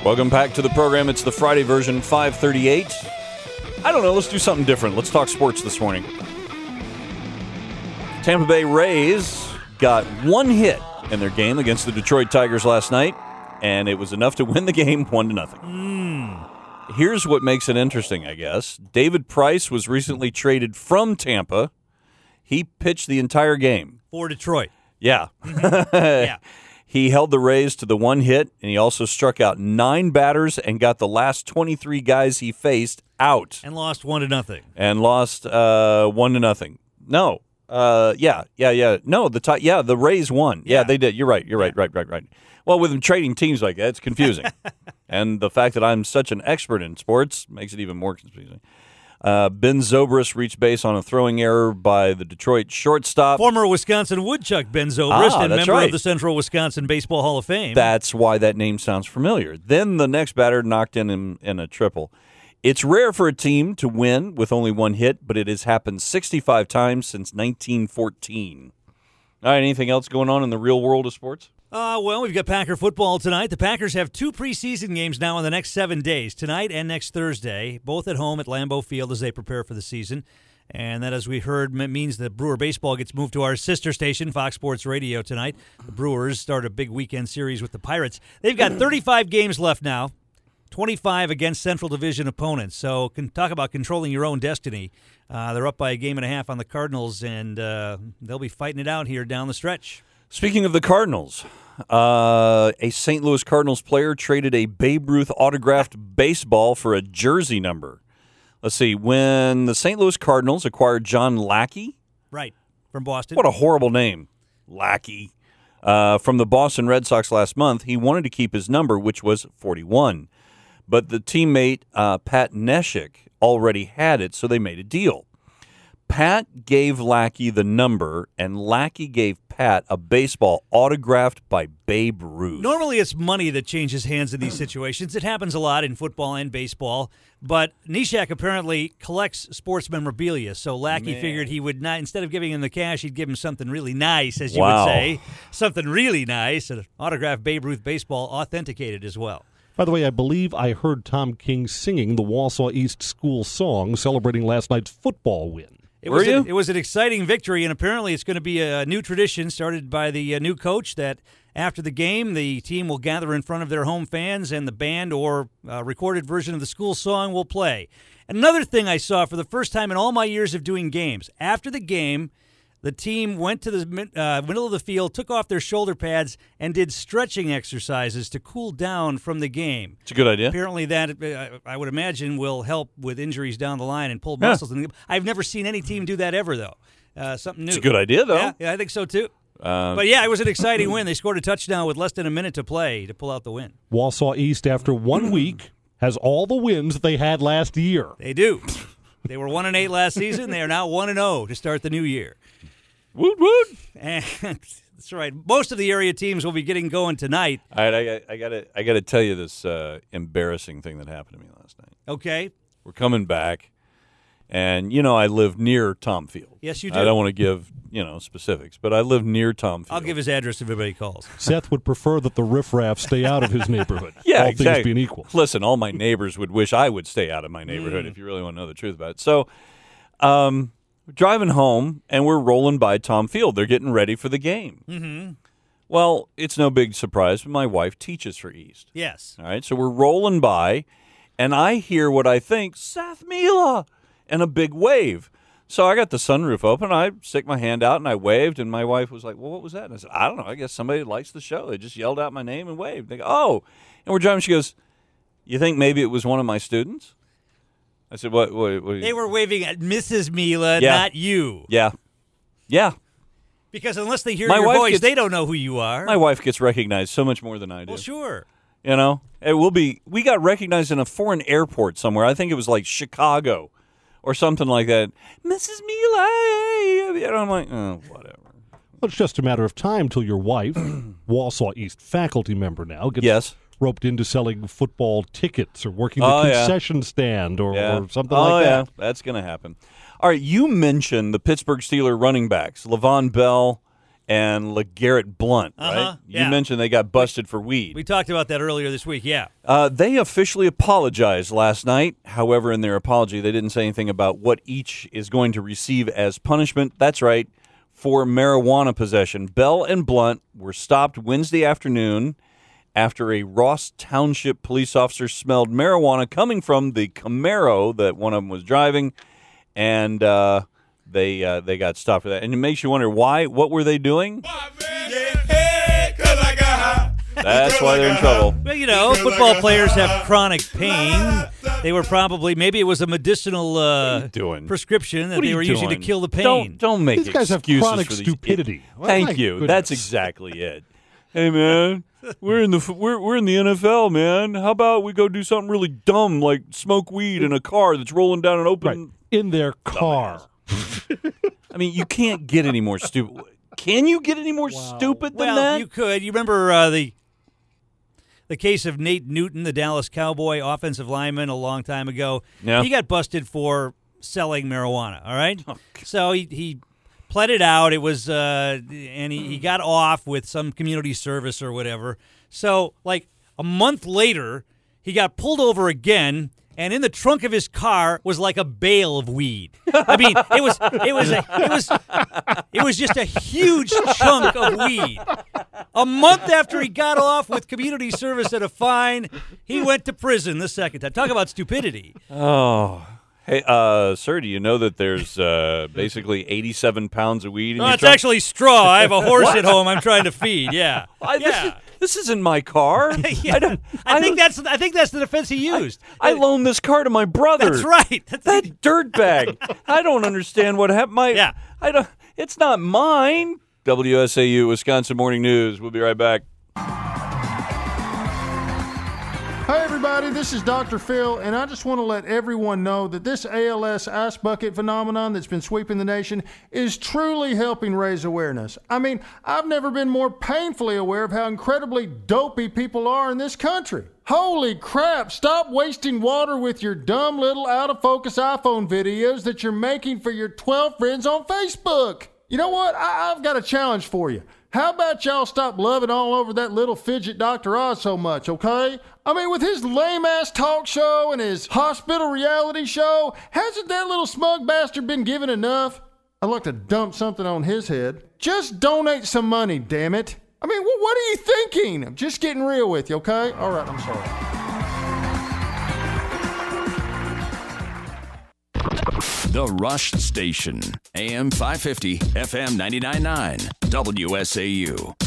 Welcome back to the program. It's the Friday version, 5:38. I don't know, let's do something different. Let's talk sports this morning. Tampa Bay Rays got one hit in their game against the Detroit Tigers last night, and it was enough to win the game 1-0. Here's what makes it interesting, I guess. David Price was recently traded from Tampa. He pitched the entire game. For Detroit. Yeah. Yeah. He held the Rays to the one hit, and he also struck out 9 batters and got the last 23 guys he faced out. And lost 1-0. And lost 1-0. No. No, the Rays won. Yeah, they did. You're right. Right. Well, with them trading teams like that, it's confusing. And the fact that I'm such an expert in sports makes it even more confusing. Ben Zobrist reached base on a throwing error by the Detroit shortstop. Former Wisconsin Woodchuck Ben Zobrist, and member of the Central Wisconsin Baseball Hall of Fame. That's why that name sounds familiar. Then the next batter knocked in a triple. It's rare for a team to win with only one hit, but it has happened 65 times since 1914. All right, anything else going on in the real world of sports? Well, we've got Packer football tonight. The Packers have 2 preseason games now in the next 7 days, tonight and next Thursday, both at home at Lambeau Field as they prepare for the season. And that, as we heard, means that Brewer Baseball gets moved to our sister station, Fox Sports Radio, tonight. The Brewers start a big weekend series with the Pirates. They've got 35 games left now, 25 against Central Division opponents. So can talk about controlling your own destiny. They're up by a game and a half on the Cardinals, and they'll be fighting it out here down the stretch. Speaking of the Cardinals, a St. Louis Cardinals player traded a Babe Ruth autographed baseball for a jersey number. Let's see. When the St. Louis Cardinals acquired John Lackey. Right, from Boston. What a horrible name. Lackey. From the Boston Red Sox last month, he wanted to keep his number, which was 41. But the teammate, Pat Neshek, already had it, so they made a deal. Pat gave Lackey the number, and Lackey gave Pat a baseball autographed by Babe Ruth. Normally it's money that changes hands in these situations. It happens a lot in football and baseball, but Neshek apparently collects sports memorabilia, so Lackey figured he would not, instead of giving him the cash, he'd give him something really nice, as you would say. Something really nice, an autographed Babe Ruth baseball authenticated as well. By the way, I believe I heard Tom King singing the Wausau East School song celebrating last night's football win. It was an exciting victory, and apparently it's going to be a new tradition started by the new coach that after the game, the team will gather in front of their home fans, and the band or recorded version of the school song will play. Another thing I saw for the first time in all my years of doing games, after the game, the team went to the middle of the field, took off their shoulder pads, and did stretching exercises to cool down from the game. It's a good idea. Apparently that, I would imagine, will help with injuries down the line and pulled muscles. I've never seen any team do that ever, though. Something new. It's a good idea, though. Yeah, I think so, too. But, yeah, it was an exciting win. They scored a touchdown with less than a minute to play to pull out the win. Wausau East, after 1 week, has all the wins they had last year. They do. They were 1-8 last season. They are now 1-0 to start the new year. Woot woot! And that's right. Most of the area teams will be getting going tonight. All right, I gotta tell you this embarrassing thing that happened to me last night. Okay. We're coming back, and I live near Tom Field. Yes, you do. I don't want to give specifics, but I live near Tom Field. I'll give his address if everybody calls. Seth would prefer that the riffraff stay out of his neighborhood. Yeah, all exactly. things being equal. Listen, all my neighbors would wish I would stay out of my neighborhood if you really want to know the truth about it. So, driving home, and we're rolling by Tom Field. They're getting ready for the game. Mm-hmm. Well, it's no big surprise, but my wife teaches for East. Yes. All right, so we're rolling by, and I hear what I think, Seth Mila, and a big wave. So I got the sunroof open. I stick my hand out, and I waved, and my wife was like, well, what was that? And I said, I don't know. I guess somebody likes the show. They just yelled out my name and waved. They go, oh. And we're driving. She goes, you think maybe it was one of my students? I said, what They were waving at Mrs. Mila, not you. Yeah. Because unless they hear your voice, they don't know who you are. My wife gets recognized so much more than I do. Well, sure. We got recognized in a foreign airport somewhere. I think it was like Chicago or something like that. Mrs. Mila. And I'm like, oh, whatever. Well, it's just a matter of time till your wife, Wausau East faculty member now, gets roped into selling football tickets or working the concession stand or something like that. Oh, yeah, that's going to happen. All right, you mentioned the Pittsburgh Steelers running backs, Le'Veon Bell and LeGarrette Blount, right? You mentioned they got busted for weed. We talked about that earlier this week, yeah. They officially apologized last night. However, in their apology, they didn't say anything about what each is going to receive as punishment. That's right, for marijuana possession. Bell and Blount were stopped Wednesday afternoon after a Ross Township police officer smelled marijuana coming from the Camaro that one of them was driving, and they got stopped for that. And it makes you wonder why. What were they doing? That's why they're in trouble. Well, you know, football players have chronic pain. They were probably, maybe it was a medicinal prescription that they were using to kill the pain. Don't make these guys have chronic stupidity. Thank you. Goodness. That's exactly it. Hey, man, we're in the NFL, man. How about we go do something really dumb like smoke weed in a car that's rolling down an open... Right. In their car. I mean, you can't get any more stupid. Can you get any more stupid than that? Well, you could. You remember the case of Nate Newton, the Dallas Cowboy offensive lineman, a long time ago. Yeah. He got busted for selling marijuana, all right? So he pled it out. It was, and he got off with some community service or whatever. So, like, a month later, he got pulled over again, and in the trunk of his car was like a bale of weed. I mean, it was just a huge chunk of weed. A month after he got off with community service and a fine, he went to prison the second time. Talk about stupidity. Oh. Hey, sir, do you know that there's basically 87 pounds of weed in your it's trunk? actually straw. I have a horse at home I'm trying to feed, yeah. This isn't my car. Yeah. I think that's the defense he used. I loaned this car to my brother. That's right. That dirtbag. I don't understand what happened. It's not mine. WSAU, Wisconsin Morning News. We'll be right back. Hi, everybody. This is Dr. Phil, and I just want to let everyone know that this ALS ice bucket phenomenon that's been sweeping the nation is truly helping raise awareness. I mean, I've never been more painfully aware of how incredibly dopey people are in this country. Holy crap, stop wasting water with your dumb little out-of-focus iPhone videos that you're making for your 12 friends on Facebook. You know what? I've got a challenge for you. How about y'all stop loving all over that little fidget Dr. Oz so much, okay? I mean, with his lame-ass talk show and his hospital reality show, hasn't that little smug bastard been given enough? I'd like to dump something on his head. Just donate some money, damn it. I mean, what are you thinking? I'm just getting real with you, okay? All right, I'm sorry. The Rush Station, AM 550, FM 99.9, WSAU.